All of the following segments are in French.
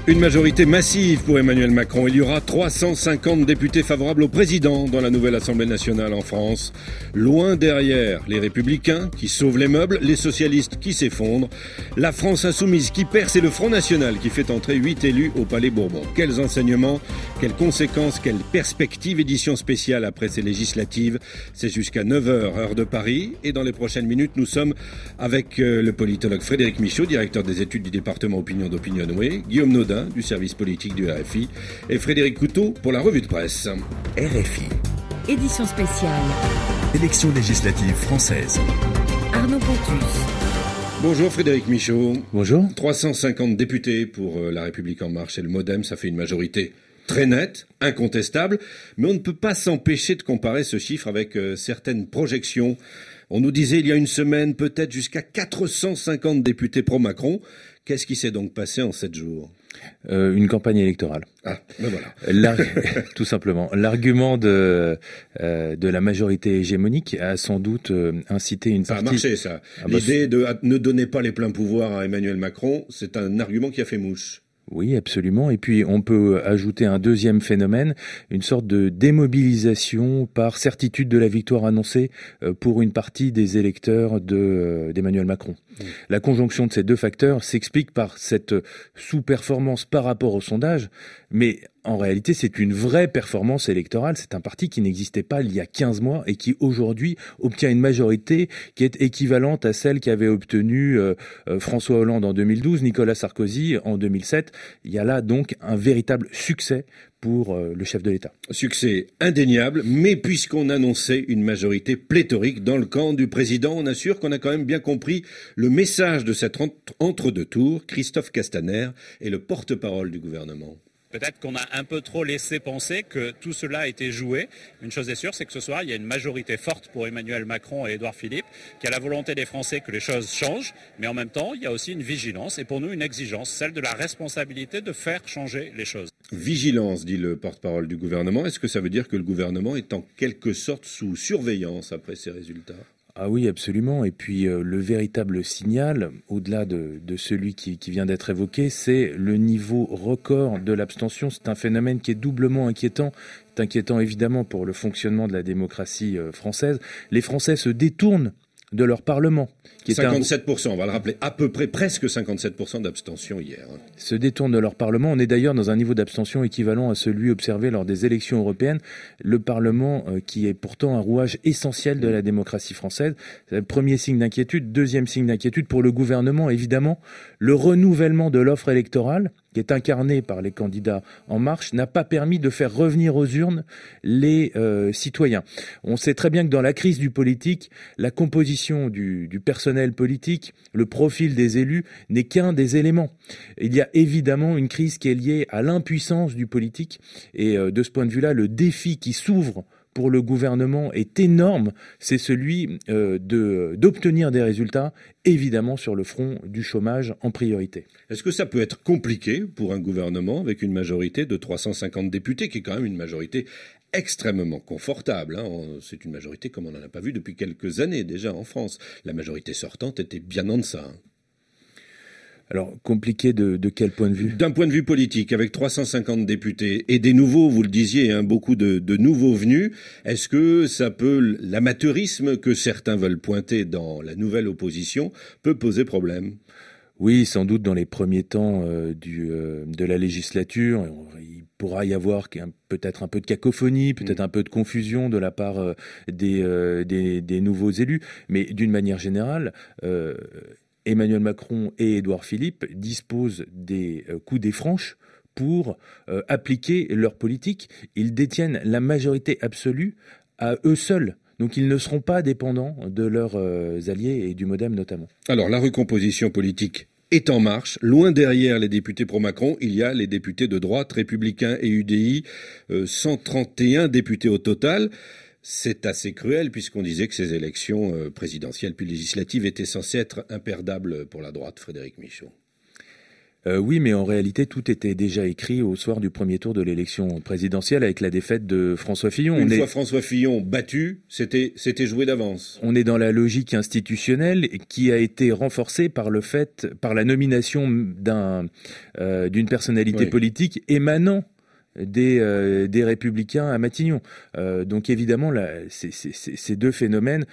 Une majorité massive pour Emmanuel Macron. Il y aura 350 députés favorables au président dans la nouvelle Assemblée nationale en France. Loin derrière, les Républicains qui sauvent les meubles, les socialistes qui s'effondrent, la France insoumise qui perce et le Front National qui fait entrer 8 élus au Palais Bourbon. Quels enseignements, quelles conséquences, quelles perspectives. Édition spéciale après ces législatives. C'est jusqu'à 9h, heure de Paris. Et dans les prochaines minutes, nous sommes avec le politologue Frédéric Michaud, directeur des études du département opinion d'Opinionway, Guillaume Naudin, du service politique du RFI, et Frédéric Couteau pour la revue de presse. RFI. Édition spéciale. Élections législatives françaises. Arnaud Pontus. Bonjour Frédéric Michaud. Bonjour. 350 députés pour La République En Marche et le MoDem, ça fait une majorité très nette, incontestable, mais on ne peut pas s'empêcher de comparer ce chiffre avec certaines projections. On nous disait il y a une semaine peut-être jusqu'à 450 députés pro-Macron. Qu'est-ce qui s'est donc passé en 7 jours ? Une campagne électorale. Ah, ben voilà. Tout simplement. L'argument de la majorité hégémonique a sans doute incité une partie... Ça a marché, ça. L'idée de ne donner pas les pleins pouvoirs à Emmanuel Macron, c'est un argument qui a fait mouche. Oui, absolument. Et puis, on peut ajouter un deuxième phénomène, une sorte de démobilisation par certitude de la victoire annoncée pour une partie des électeurs d'Emmanuel Macron. La conjonction de ces deux facteurs s'explique par cette sous-performance par rapport au sondage, mais en réalité, c'est une vraie performance électorale. C'est un parti qui n'existait pas il y a 15 mois et qui, aujourd'hui, obtient une majorité qui est équivalente à celle qu'avait obtenue François Hollande en 2012, Nicolas Sarkozy en 2007. Il y a là donc un véritable succès pour le chef de l'État. Succès indéniable, mais puisqu'on annonçait une majorité pléthorique dans le camp du président, on assure qu'on a quand même bien compris le message de cet entre-deux tours. Christophe Castaner est le porte-parole du gouvernement. Peut-être qu'on a un peu trop laissé penser que tout cela a été joué. Une chose est sûre, c'est que ce soir, il y a une majorité forte pour Emmanuel Macron et Édouard Philippe, qui a la volonté des Français que les choses changent, mais en même temps, il y a aussi une vigilance et pour nous une exigence, celle de la responsabilité de faire changer les choses. Vigilance, dit le porte-parole du gouvernement. Est-ce que ça veut dire que le gouvernement est en quelque sorte sous surveillance après ces résultats ? Ah oui, absolument. Et puis le véritable signal, au-delà de celui qui vient d'être évoqué, c'est le niveau record de l'abstention. C'est un phénomène qui est doublement inquiétant. C'est inquiétant évidemment pour le fonctionnement de la démocratie française. Les Français se détournent de leur Parlement. Qui 57%, on va le rappeler, à peu près presque 57% d'abstention hier. Se détournent de leur Parlement. On est d'ailleurs dans un niveau d'abstention équivalent à celui observé lors des élections européennes. Le Parlement qui est pourtant un rouage essentiel de la démocratie française. C'est le premier signe d'inquiétude. Deuxième signe d'inquiétude pour le gouvernement, évidemment, le renouvellement de l'offre électorale qui est incarné par les candidats En Marche, n'a pas permis de faire revenir aux urnes les citoyens. On sait très bien que dans la crise du politique, la composition du personnel politique, le profil des élus n'est qu'un des éléments. Il y a évidemment une crise qui est liée à l'impuissance du politique et de ce point de vue-là, le défi qui s'ouvre pour le gouvernement est énorme, c'est celui d'obtenir des résultats, évidemment sur le front du chômage en priorité. Est-ce que ça peut être compliqué pour un gouvernement avec une majorité de 350 députés, qui est quand même une majorité extrêmement confortable, hein. C'est une majorité comme on n'en a pas vu depuis quelques années déjà en France. La majorité sortante était bien en deçà. Alors, compliqué de quel point de vue ? D'un point de vue politique, avec 350 députés et des nouveaux, vous le disiez, hein, beaucoup de nouveaux venus, est-ce que ça peut, l'amateurisme que certains veulent pointer dans la nouvelle opposition, peut poser problème ? Oui, sans doute dans les premiers temps de la législature, il pourra y avoir peut-être un peu de cacophonie, peut-être un peu de confusion de la part des nouveaux élus, mais d'une manière générale, Emmanuel Macron et Édouard Philippe disposent des coudées franches pour appliquer leur politique. Ils détiennent la majorité absolue à eux seuls. Donc ils ne seront pas dépendants de leurs alliés et du MoDem notamment. Alors la recomposition politique est en marche. Loin derrière les députés pro-Macron, il y a les députés de droite, républicains et UDI, 131 députés au total. C'est assez cruel puisqu'on disait que ces élections présidentielles puis législatives étaient censées être imperdables pour la droite, Frédéric Michaud. Oui, mais en réalité, tout était déjà écrit au soir du premier tour de l'élection présidentielle avec la défaite de François Fillon. Une fois François Fillon battu, c'était joué d'avance. On est dans la logique institutionnelle qui a été renforcée par la nomination d'une personnalité politique émanant des Républicains à Matignon. Donc évidemment, là, ces deux phénomènes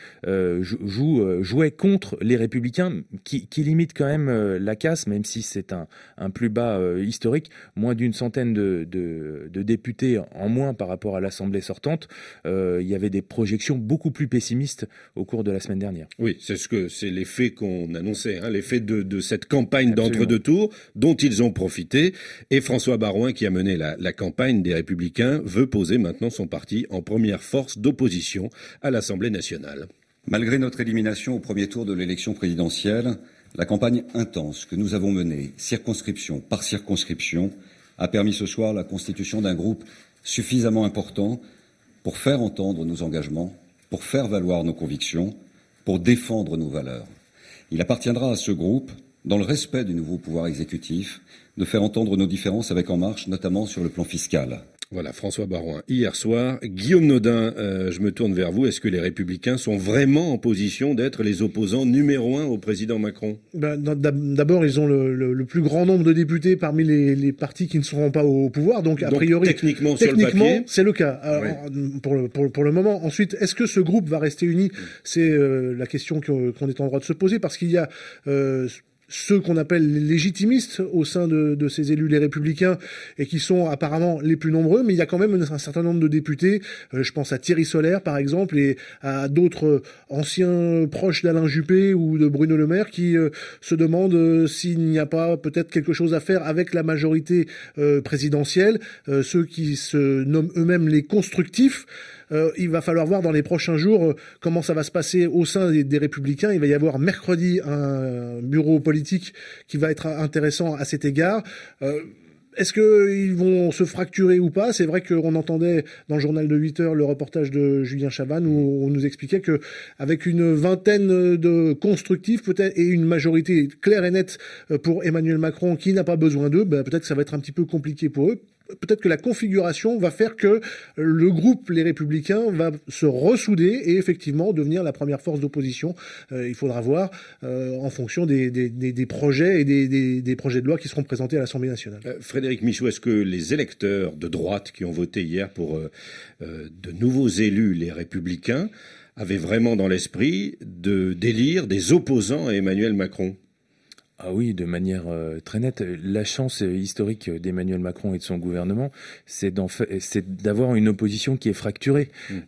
jouaient contre les Républicains, qui limitent quand même la casse, même si c'est un plus bas historique. Moins d'une centaine de députés en moins par rapport à l'Assemblée sortante. Il y avait des projections beaucoup plus pessimistes au cours de la semaine dernière. Oui, c'est l'effet qu'on annonçait, l'effet de cette campagne d'entre-deux tours dont ils ont profité. Et François Baroin, qui a mené la campagne des Républicains, veut poser maintenant son parti en première force d'opposition à l'Assemblée nationale. Malgré notre élimination au premier tour de l'élection présidentielle, la campagne intense que nous avons menée, circonscription par circonscription, a permis ce soir la constitution d'un groupe suffisamment important pour faire entendre nos engagements, pour faire valoir nos convictions, pour défendre nos valeurs. Il appartiendra à ce groupe, dans le respect du nouveau pouvoir exécutif, de faire entendre nos différences avec En Marche, notamment sur le plan fiscal. Voilà, François Baroin. Hier soir, Guillaume Nodin, je me tourne vers vous. Est-ce que les Républicains sont vraiment en position d'être les opposants numéro 1 au président Macron ? D'abord, ils ont le plus grand nombre de députés parmi les partis qui ne seront pas au pouvoir. Donc, a priori, techniquement, sur le papier, c'est le cas pour le moment. Ensuite, est-ce que ce groupe va rester uni ? C'est la question qu'on est en droit de se poser, parce qu'il y a ceux qu'on appelle les légitimistes au sein de ces élus, les Républicains, et qui sont apparemment les plus nombreux, mais il y a quand même un certain nombre de députés, je pense à Thierry Solère par exemple, et à d'autres anciens proches d'Alain Juppé ou de Bruno Le Maire, qui se demandent s'il n'y a pas peut-être quelque chose à faire avec la majorité présidentielle, ceux qui se nomment eux-mêmes les constructifs. Il va falloir voir dans les prochains jours comment ça va se passer au sein des Républicains. Il va y avoir mercredi un bureau politique qui va être intéressant à cet égard. Est-ce qu'ils vont se fracturer ou pas ? C'est vrai qu'on entendait dans le journal de 8 heures le reportage de Julien Chavannes où on nous expliquait que avec une vingtaine de constructifs peut-être et une majorité claire et nette pour Emmanuel Macron qui n'a pas besoin d'eux, peut-être que ça va être un petit peu compliqué pour eux. Peut-être que la configuration va faire que le groupe Les Républicains va se ressouder et effectivement devenir la première force d'opposition. Il faudra voir en fonction des projets et des projets de loi qui seront présentés à l'Assemblée nationale. Frédéric Michou, est-ce que les électeurs de droite qui ont voté hier pour de nouveaux élus Les Républicains avaient vraiment dans l'esprit d'élire des opposants à Emmanuel Macron ? Ah oui, de manière très nette. La chance historique d'Emmanuel Macron et de son gouvernement, c'est d'avoir une opposition qui est fracturée,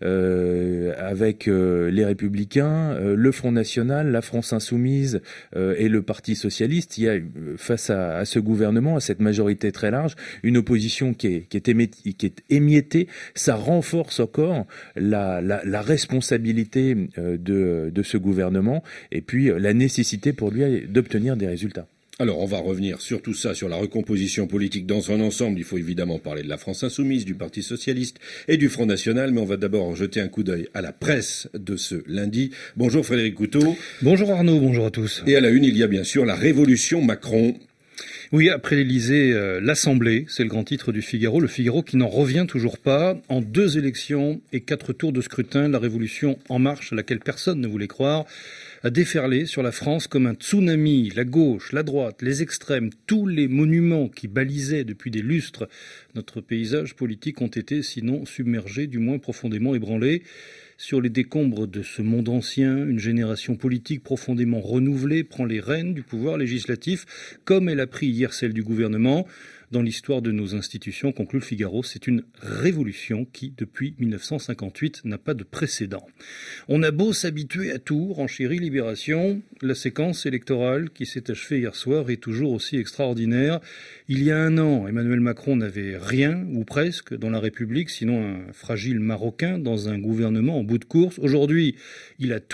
avec les Républicains, le Front National, la France Insoumise et le Parti Socialiste. Il y a face à ce gouvernement, à cette majorité très large, une opposition qui est émiettée. Ça renforce encore la responsabilité de ce gouvernement et puis la nécessité pour lui d'obtenir des résultats. Alors, on va revenir sur tout ça, sur la recomposition politique dans son ensemble. Il faut évidemment parler de la France Insoumise, du Parti Socialiste et du Front National, mais on va d'abord jeter un coup d'œil à la presse de ce lundi. Bonjour Frédéric Couteau. Bonjour Arnaud, bonjour à tous. Et à la une, il y a bien sûr la révolution Macron. Oui, après l'Élysée, l'Assemblée, c'est le grand titre du Figaro. Le Figaro qui n'en revient toujours pas. En 2 élections et 4 tours de scrutin, la révolution En Marche, à laquelle personne ne voulait croire, a déferlé sur la France comme un tsunami. La gauche, la droite, les extrêmes, tous les monuments qui balisaient depuis des lustres notre paysage politique ont été, sinon submergés, du moins profondément ébranlés. Sur les décombres de ce monde ancien, une génération politique profondément renouvelée prend les rênes du pouvoir législatif, comme elle a pris hier celle du gouvernement. Dans l'histoire de nos institutions, conclut le Figaro, c'est une révolution qui, depuis 1958, n'a pas de précédent. On a beau s'habituer à tout, renchérit Libération, la séquence électorale qui s'est achevée hier soir est toujours aussi extraordinaire. Il y a 1 an, Emmanuel Macron n'avait rien, ou presque, dans la République, sinon un fragile Marocain dans un gouvernement en bout de course. Aujourd'hui, il a tout,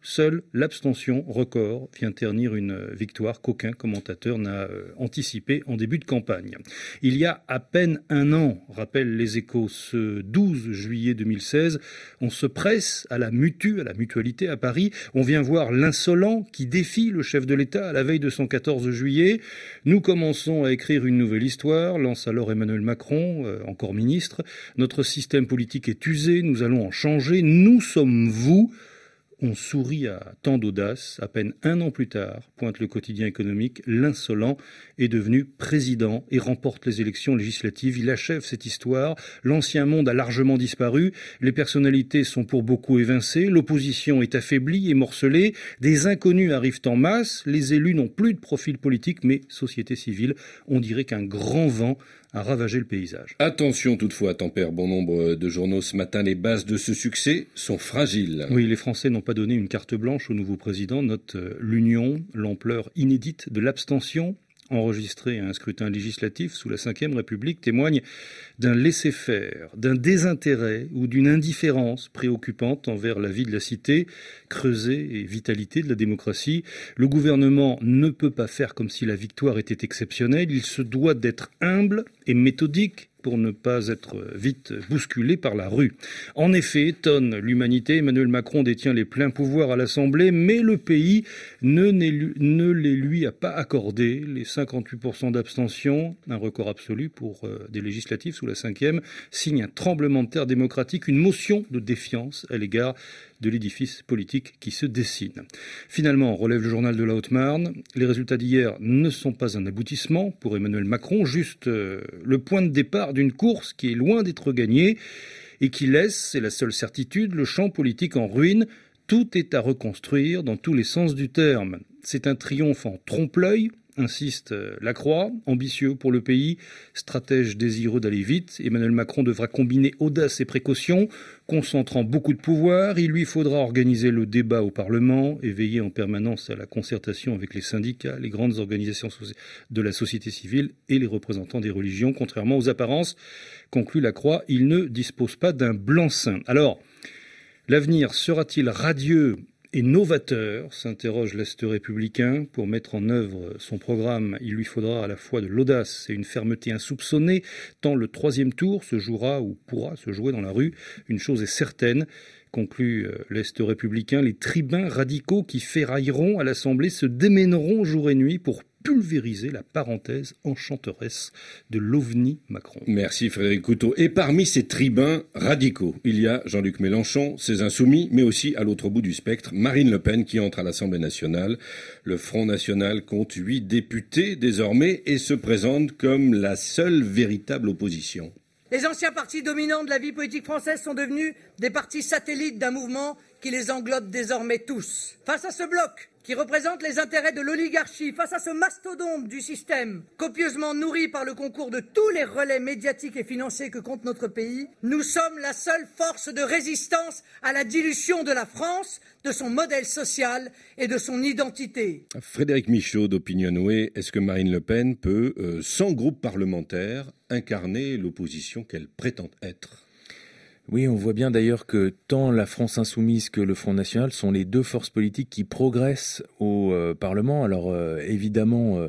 Seule l'abstention record vient ternir une victoire qu'aucun commentateur n'a anticipée en début de campagne. Il y a à peine un an, rappellent les Échos, ce 12 juillet 2016, on se presse à la mutualité à Paris. On vient voir l'insolent qui défie le chef de l'État à la veille de son 14 juillet. Nous commençons à écrire une nouvelle histoire, lance alors Emmanuel Macron, encore ministre. Notre système politique est usé, nous allons en changer, nous sommes vous. On sourit à tant d'audace. À peine un an plus tard, pointe le quotidien économique, l'insolent est devenu président et remporte les élections législatives. Il achève cette histoire. L'ancien monde a largement disparu. Les personnalités sont pour beaucoup évincées. L'opposition est affaiblie et morcelée. Des inconnus arrivent en masse. Les élus n'ont plus de profil politique, mais société civile, on dirait qu'un grand vent a ravagé le paysage. Attention toutefois, tempère bon nombre de journaux ce matin, les bases de ce succès sont fragiles. Oui, les Français n'ont pas donné une carte blanche au nouveau président, note l'Union, l'ampleur inédite de l'abstention enregistrée à un scrutin législatif sous la Ve République témoigne d'un laisser-faire, d'un désintérêt ou d'une indifférence préoccupante envers la vie de la cité, creusée et vitalité de la démocratie. Le gouvernement ne peut pas faire comme si la victoire était exceptionnelle, il se doit d'être humble et méthodique pour ne pas être vite bousculé par la rue. En effet, tonne l'humanité, Emmanuel Macron détient les pleins pouvoirs à l'Assemblée, mais le pays ne les lui a pas accordés. Les 58% d'abstention, un record absolu pour des législatives sous la 5e, signe un tremblement de terre démocratique, une motion de défiance à l'égard de l'édifice politique qui se dessine. Finalement, relève le journal de la Haute-Marne, les résultats d'hier ne sont pas un aboutissement pour Emmanuel Macron, juste le point de départ d'une course qui est loin d'être gagnée et qui laisse, c'est la seule certitude, le champ politique en ruine. Tout est à reconstruire dans tous les sens du terme. C'est un triomphe en trompe-l'œil, insiste Lacroix, ambitieux pour le pays, stratège désireux d'aller vite. Emmanuel Macron devra combiner audace et précaution, concentrant beaucoup de pouvoir. Il lui faudra organiser le débat au Parlement et veiller en permanence à la concertation avec les syndicats, les grandes organisations de la société civile et les représentants des religions. Contrairement aux apparences, conclut Lacroix, il ne dispose pas d'un blanc-seing. Alors, l'avenir sera-t-il radieux et novateur, s'interroge l'Est républicain. Pour mettre en œuvre son programme, il lui faudra à la fois de l'audace et une fermeté insoupçonnée, tant le 3e tour se jouera ou pourra se jouer dans la rue. Une chose est certaine, conclut l'Est républicain, les tribuns radicaux qui ferrailleront à l'Assemblée se démèneront jour et nuit pour pulvériser la parenthèse enchanteresse de l'OVNI Macron. Merci Frédéric Couteau. Et parmi ces tribuns radicaux, il y a Jean-Luc Mélenchon, ses insoumis, mais aussi à l'autre bout du spectre, Marine Le Pen qui entre à l'Assemblée nationale. Le Front national compte 8 députés désormais et se présente comme la seule véritable opposition. Les anciens partis dominants de la vie politique française sont devenus des partis satellites d'un mouvement qui les englobe désormais tous. Face à ce bloc qui représente les intérêts de l'oligarchie, face à ce mastodonte du système, copieusement nourri par le concours de tous les relais médiatiques et financiers que compte notre pays, nous sommes la seule force de résistance à la dilution de la France, de son modèle social et de son identité. Frédéric Michaud d'Opinionway, est-ce que Marine Le Pen peut, sans groupe parlementaire, incarner l'opposition qu'elle prétend être ? Oui, on voit bien d'ailleurs que tant la France Insoumise que le Front National sont les deux forces politiques qui progressent au Parlement. Alors évidemment,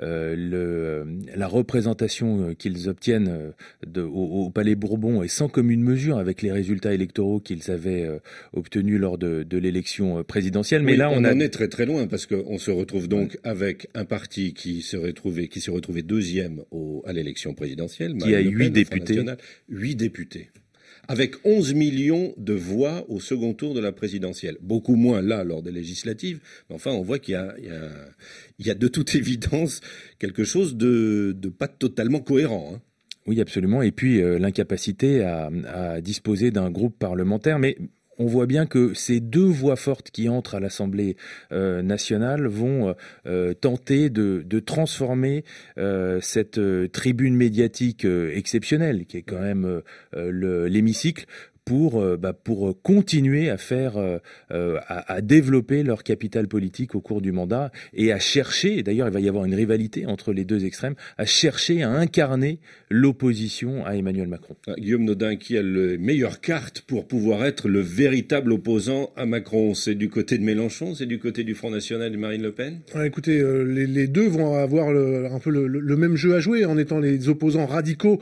la représentation qu'ils obtiennent au Palais Bourbon est sans commune mesure avec les résultats électoraux qu'ils avaient obtenus lors de l'élection présidentielle. Mais oui, là, on en est très très loin parce qu'on se retrouve donc avec un parti qui s'est retrouvé deuxième à l'élection présidentielle, qui a 8 députés. 8 députés. Avec 11 millions de voix au second tour de la présidentielle. Beaucoup moins là, lors des législatives. Mais enfin, on voit qu'il y a de toute évidence quelque chose de pas totalement cohérent, hein. Oui, absolument. Et puis, l'incapacité à disposer d'un groupe parlementaire. Mais on voit bien que ces deux voix fortes qui entrent à l'Assemblée nationale vont tenter de transformer cette tribune médiatique exceptionnelle, qui est quand même l'hémicycle, pour continuer à à développer leur capital politique au cours du mandat et à chercher, et d'ailleurs il va y avoir une rivalité entre les deux extrêmes, à chercher à incarner l'opposition à Emmanuel Macron. Guillaume Nodin, qui a les meilleures cartes pour pouvoir être le véritable opposant à Macron? C'est du côté de Mélenchon, c'est du côté du Front National de Marine Le Pen? Écoutez, les deux vont avoir un peu le même jeu à jouer en étant les opposants radicaux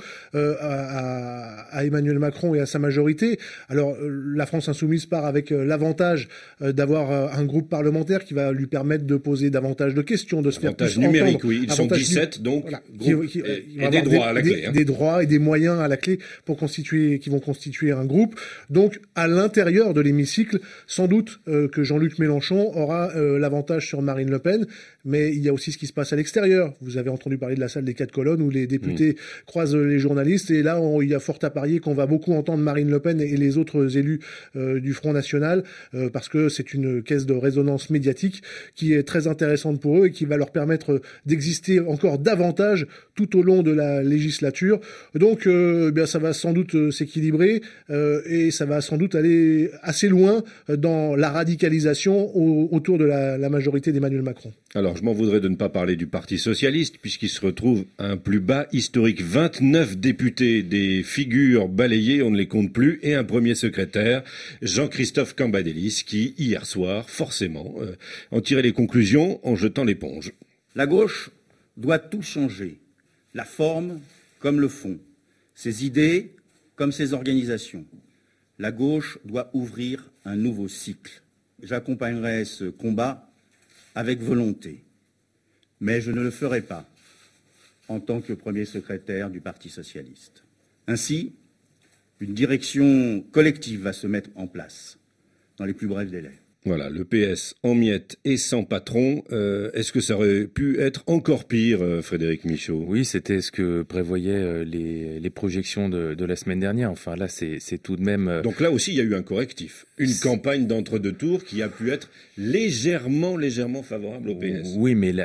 à Emmanuel Macron et à sa majorité. Alors la France insoumise part avec l'avantage d'avoir un groupe parlementaire qui va lui permettre de poser davantage de questions, de se faire plus numérique, entendre. Oui, ils sont 17, donc voilà, et des droits à la clé. Des droits et des moyens à la clé qui vont constituer un groupe. Donc à l'intérieur de l'hémicycle, sans doute que Jean-Luc Mélenchon aura l'avantage sur Marine Le Pen, mais il y a aussi ce qui se passe à l'extérieur. Vous avez entendu parler de la salle des 4 colonnes où les députés croisent les journalistes, et là il y a fort à parier qu'on va beaucoup entendre Marine Le Pen et les autres élus du Front National, parce que c'est une caisse de résonance médiatique qui est très intéressante pour eux et qui va leur permettre d'exister encore davantage tout au long de la législature. Donc ça va sans doute s'équilibrer et ça va sans doute aller assez loin dans la radicalisation autour de la majorité d'Emmanuel Macron. Alors, je m'en voudrais de ne pas parler du Parti Socialiste, puisqu'il se retrouve à un plus bas historique. 29 députés, des figures balayées, on ne les compte plus, et un premier secrétaire, Jean-Christophe Cambadélis, qui, hier soir, forcément, en tirait les conclusions en jetant l'éponge. La gauche doit tout changer, la forme comme le fond, ses idées comme ses organisations. La gauche doit ouvrir un nouveau cycle. J'accompagnerai ce combat avec volonté, mais je ne le ferai pas en tant que premier secrétaire du Parti socialiste. Ainsi, une direction collective va se mettre en place dans les plus brefs délais. Voilà, le PS en miettes et sans patron. Est-ce que ça aurait pu être encore pire, Frédéric Michaud? Oui, c'était ce que prévoyaient les projections de la semaine dernière. Enfin, là, c'est tout de même... Donc là aussi, il y a eu un correctif. Une campagne d'entre-deux-tours qui a pu être légèrement favorable au PS. Oui, mais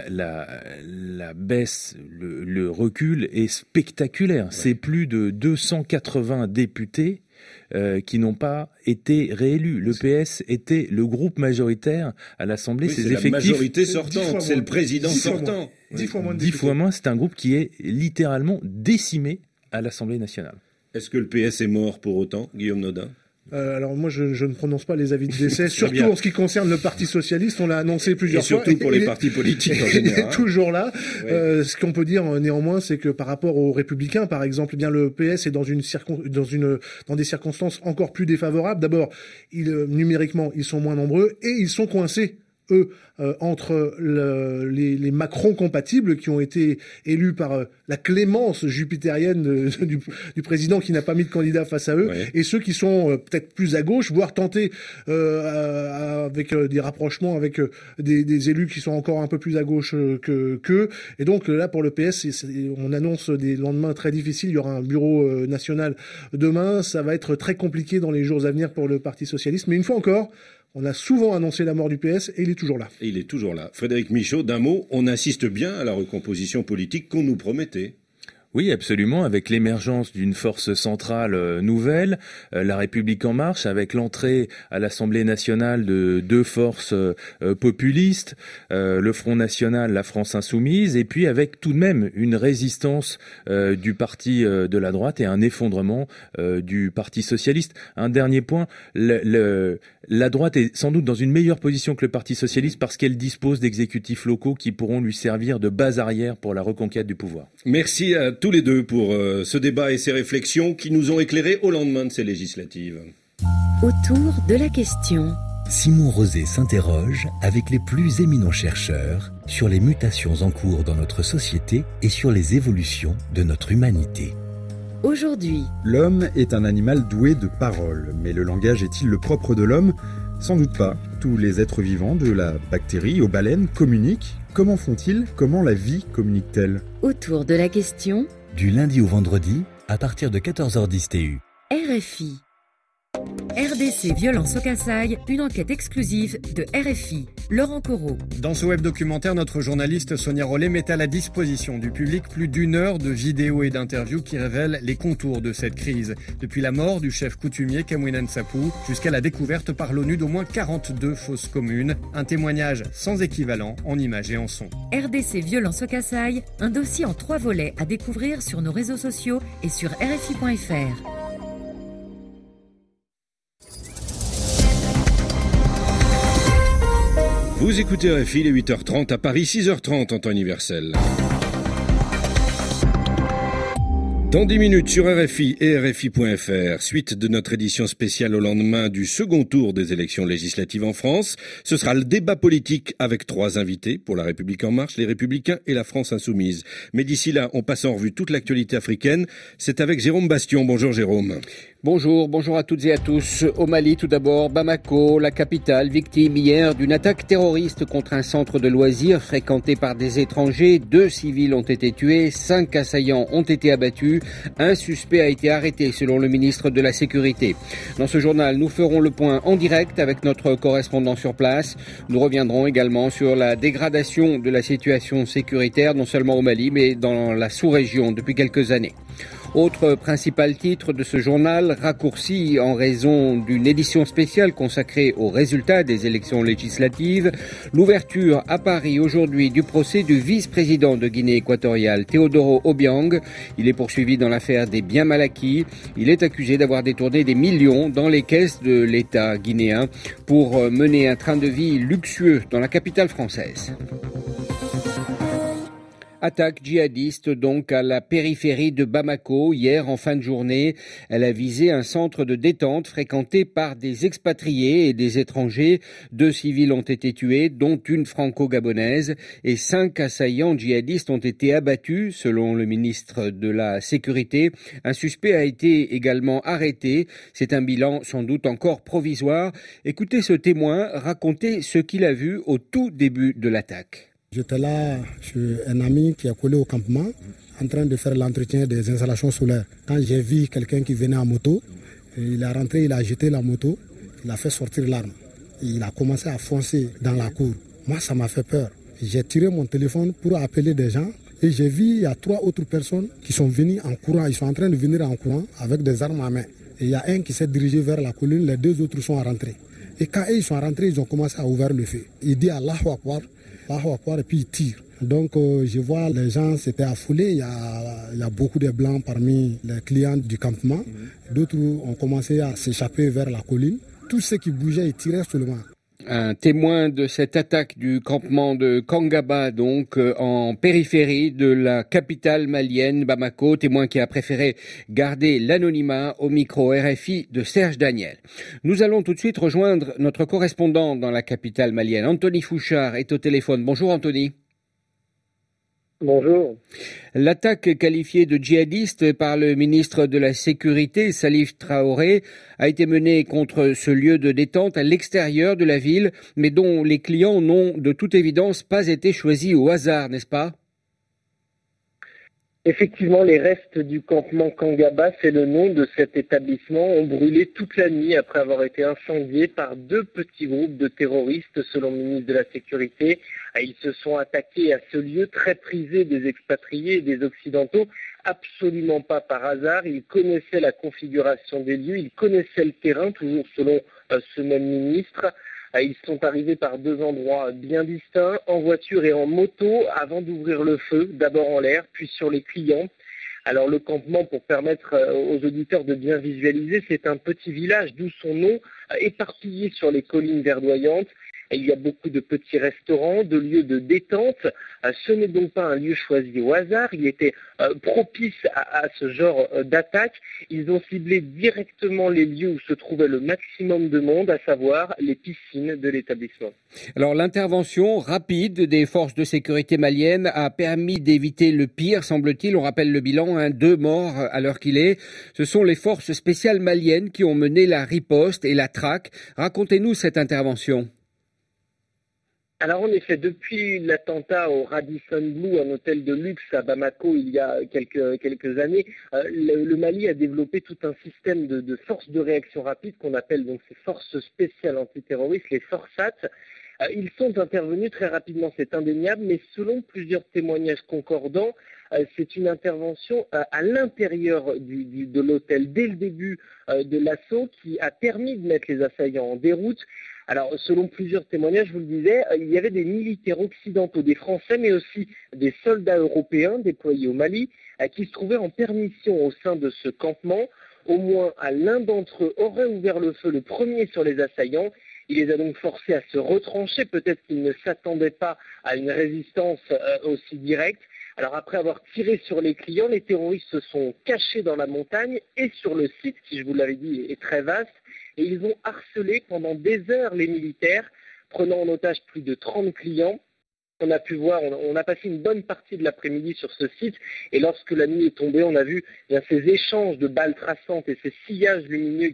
la baisse, le recul est spectaculaire. Ouais. C'est plus de 280 députés qui n'ont pas été réélus. Le PS était le groupe majoritaire à l'Assemblée. Oui, ses c'est effectifs, la majorité sortante, c'est le président sortant. 10 fois moins, c'est un groupe qui est littéralement décimé à l'Assemblée nationale. Est-ce que le PS est mort pour autant, Guillaume Nodin? Alors moi, je ne prononce pas les avis de décès, surtout en ce qui concerne le Parti socialiste. On l'a annoncé plusieurs fois. Et surtout pour les partis politiques en général. Il est toujours là. Ouais. Ce qu'on peut dire néanmoins, c'est que par rapport aux Républicains, par exemple, eh bien le PS est dans des circonstances encore plus défavorables. D'abord, numériquement, ils sont moins nombreux et ils sont coincés, eux, entre les Macron compatibles qui ont été élus par la clémence jupitérienne du président qui n'a pas mis de candidat face à eux, et ceux qui sont peut-être plus à gauche, voire tentés avec des rapprochements avec des élus qui sont encore un peu plus à gauche qu'eux. Et donc là, pour le PS, on annonce des lendemains très difficiles. Il y aura un bureau national demain. Ça va être très compliqué dans les jours à venir pour le Parti socialiste. Mais une fois encore, on a souvent annoncé la mort du PS et il est toujours là. Et il est toujours là. Frédéric Michaud, d'un mot, on assiste bien à la recomposition politique qu'on nous promettait. Oui, absolument, avec l'émergence d'une force centrale nouvelle, La République en marche, avec l'entrée à l'Assemblée nationale de deux forces populistes, le Front national, la France insoumise, et puis avec tout de même une résistance du parti de la droite et un effondrement du Parti socialiste. Un dernier point, la droite est sans doute dans une meilleure position que le Parti socialiste parce qu'elle dispose d'exécutifs locaux qui pourront lui servir de base arrière pour la reconquête du pouvoir. Merci à tous les deux pour ce débat et ces réflexions qui nous ont éclairés au lendemain de ces législatives. Autour de la question. Simon Rosé s'interroge avec les plus éminents chercheurs sur les mutations en cours dans notre société et sur les évolutions de notre humanité. Aujourd'hui, l'homme est un animal doué de parole, mais le langage est-il le propre de l'homme ? Sans doute pas. Tous les êtres vivants, de la bactérie aux baleines, communiquent. Comment font-ils ? Comment la vie communique-t-elle ? Autour de la question. Du lundi au vendredi, à partir de 14h10 TU. RFI. RDC Violence au Kasaï, une enquête exclusive de RFI. Laurent Corot. Dans ce web documentaire, notre journaliste Sonia Rollet met à la disposition du public plus d'1 heure de vidéos et d'interviews qui révèlent les contours de cette crise. Depuis la mort du chef coutumier Kamwina Nsapu jusqu'à la découverte par l'ONU d'au moins 42 fosses communes. Un témoignage sans équivalent en images et en son. RDC Violence au Kasaï, un dossier en 3 volets à découvrir sur nos réseaux sociaux et sur RFI.fr. Vous écoutez RFI, les 8h30 à Paris, 6h30 en temps universel. Dans 10 minutes sur RFI et RFI.fr, suite de notre édition spéciale au lendemain du second tour des élections législatives en France, ce sera le débat politique avec 3 invités pour La République En Marche, les Républicains et la France Insoumise. Mais d'ici là, on passe en revue toute l'actualité africaine. C'est avec Jérôme Bastion. Bonjour Jérôme. Bonjour à toutes et à tous. Au Mali, tout d'abord, Bamako, la capitale, victime hier d'une attaque terroriste contre un centre de loisirs fréquenté par des étrangers. 2 civils ont été tués, 5 assaillants ont été abattus. Un suspect a été arrêté selon le ministre de la Sécurité. Dans ce journal, nous ferons le point en direct avec notre correspondant sur place. Nous reviendrons également sur la dégradation de la situation sécuritaire, non seulement au Mali, mais dans la sous-région depuis quelques années. Autre principal titre de ce journal, raccourci en raison d'une édition spéciale consacrée aux résultats des élections législatives. L'ouverture à Paris aujourd'hui du procès du vice-président de Guinée équatoriale, Teodoro Obiang. Il est poursuivi dans l'affaire des biens mal acquis. Il est accusé d'avoir détourné des millions dans les caisses de l'État guinéen pour mener un train de vie luxueux dans la capitale française. Attaque djihadiste donc à la périphérie de Bamako hier en fin de journée. Elle a visé un centre de détente fréquenté par des expatriés et des étrangers. 2 civils ont été tués, dont une franco-gabonaise, et 5 assaillants djihadistes ont été abattus, selon le ministre de la Sécurité. Un suspect a été également arrêté. C'est un bilan sans doute encore provisoire. Écoutez ce témoin raconter ce qu'il a vu au tout début de l'attaque. J'étais là chez un ami qui est collé au campement en train de faire l'entretien des installations solaires. Quand j'ai vu quelqu'un qui venait en moto, il est rentré, il a jeté la moto, il a fait sortir l'arme. Il a commencé à foncer dans la cour. Moi, ça m'a fait peur. J'ai tiré mon téléphone pour appeler des gens et j'ai vu il y a 3 autres personnes qui sont venues en courant. Ils sont en train de venir en courant avec des armes à main. Et il y a un qui s'est dirigé vers la colline, les 2 autres sont rentrés. Et quand ils sont rentrés, ils ont commencé à ouvrir le feu. Il dit Allahu Akbar. Et puis il tire. Donc je vois les gens s'étaient affolés. Il y a beaucoup de blancs parmi les clients du campement. D'autres ont commencé à s'échapper vers la colline. Tous ceux qui bougeaient, ils tiraient seulement. Un témoin de cette attaque du campement de Kangaba, donc en périphérie de la capitale malienne, Bamako, témoin qui a préféré garder l'anonymat au micro RFI de Serge Daniel. Nous allons tout de suite rejoindre notre correspondant dans la capitale malienne, Anthony Fouchard, est au téléphone. Bonjour Anthony. Bonjour. L'attaque qualifiée de djihadiste par le ministre de la Sécurité, Salif Traoré, a été menée contre ce lieu de détente à l'extérieur de la ville, mais dont les clients n'ont de toute évidence pas été choisis au hasard, n'est-ce pas ? Effectivement, les restes du campement Kangaba, c'est le nom de cet établissement, ont brûlé toute la nuit après avoir été incendiés par 2 petits groupes de terroristes, selon le ministre de la Sécurité. Ils se sont attaqués à ce lieu très prisé des expatriés et des Occidentaux, absolument pas par hasard. Ils connaissaient la configuration des lieux, ils connaissaient le terrain, toujours selon ce même ministre. Ils sont arrivés par 2 endroits bien distincts, en voiture et en moto, avant d'ouvrir le feu, d'abord en l'air, puis sur les clients. Alors le campement, pour permettre aux auditeurs de bien visualiser, c'est un petit village, d'où son nom, éparpillé sur les collines verdoyantes. Et il y a beaucoup de petits restaurants, de lieux de détente. Ce n'est donc pas un lieu choisi au hasard. Il était propice à ce genre d'attaque. Ils ont ciblé directement les lieux où se trouvait le maximum de monde, à savoir les piscines de l'établissement. Alors l'intervention rapide des forces de sécurité maliennes a permis d'éviter le pire, semble-t-il. On rappelle le bilan, 2 morts à l'heure qu'il est. Ce sont les forces spéciales maliennes qui ont mené la riposte et la traque. Racontez-nous cette intervention. Alors en effet, depuis l'attentat au Radisson Blu, un hôtel de luxe à Bamako il y a quelques années, le Mali a développé tout un système de forces de réaction rapide qu'on appelle donc ces forces spéciales antiterroristes, les FORSAT. Ils sont intervenus très rapidement, c'est indéniable, mais selon plusieurs témoignages concordants, c'est une intervention à l'intérieur de l'hôtel dès le début de l'assaut qui a permis de mettre les assaillants en déroute. Alors, selon plusieurs témoignages, je vous le disais, il y avait des militaires occidentaux, des Français, mais aussi des soldats européens déployés au Mali, qui se trouvaient en permission au sein de ce campement. Au moins, l'un d'entre eux aurait ouvert le feu le premier sur les assaillants. Il les a donc forcés à se retrancher. Peut-être qu'ils ne s'attendaient pas à une résistance aussi directe. Alors après avoir tiré sur les clients, les terroristes se sont cachés dans la montagne et sur le site, qui je vous l'avais dit est très vaste, et ils ont harcelé pendant des heures les militaires, prenant en otage plus de 30 clients. On a pu voir, on a passé une bonne partie de l'après-midi sur ce site, et lorsque la nuit est tombée, on a vu ces échanges de balles traçantes et ces sillages lumineux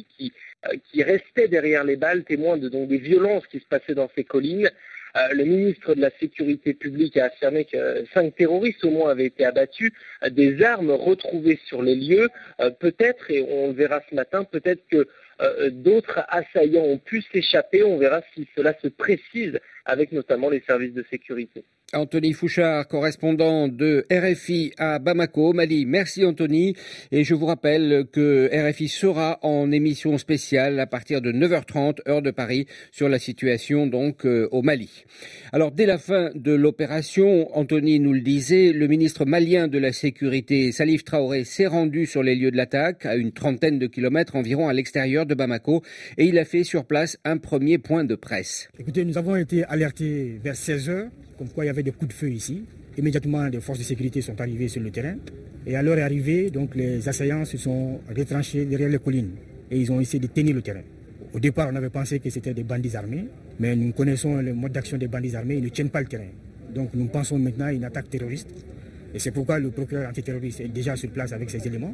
qui restaient derrière les balles, témoins donc des violences qui se passaient dans ces collines. Le ministre de la Sécurité publique a affirmé que 5 terroristes au moins avaient été abattus, des armes retrouvées sur les lieux, peut-être, et on le verra ce matin, peut-être que d'autres assaillants ont pu s'échapper, on verra si cela se précise avec notamment les services de sécurité. Anthony Fouchard, correspondant de RFI à Bamako, Mali. Merci Anthony. Et je vous rappelle que RFI sera en émission spéciale à partir de 9h30, heure de Paris, sur la situation donc au Mali. Alors dès la fin de l'opération, Anthony nous le disait, le ministre malien de la Sécurité, Salif Traoré, s'est rendu sur les lieux de l'attaque, à une trentaine de kilomètres environ à l'extérieur de Bamako, et il a fait sur place un premier point de presse. Écoutez, nous avons été alertés vers 16h, comme quoi il y avait des coups de feu ici. Immédiatement, les forces de sécurité sont arrivées sur le terrain. Et à leur arrivée, donc, les assaillants se sont retranchés derrière les collines. Et ils ont essayé de tenir le terrain. Au départ, on avait pensé que c'était des bandits armés. Mais nous connaissons le mode d'action des bandits armés. Ils ne tiennent pas le terrain. Donc nous pensons maintenant à une attaque terroriste. Et c'est pourquoi le procureur antiterroriste est déjà sur place avec ces éléments.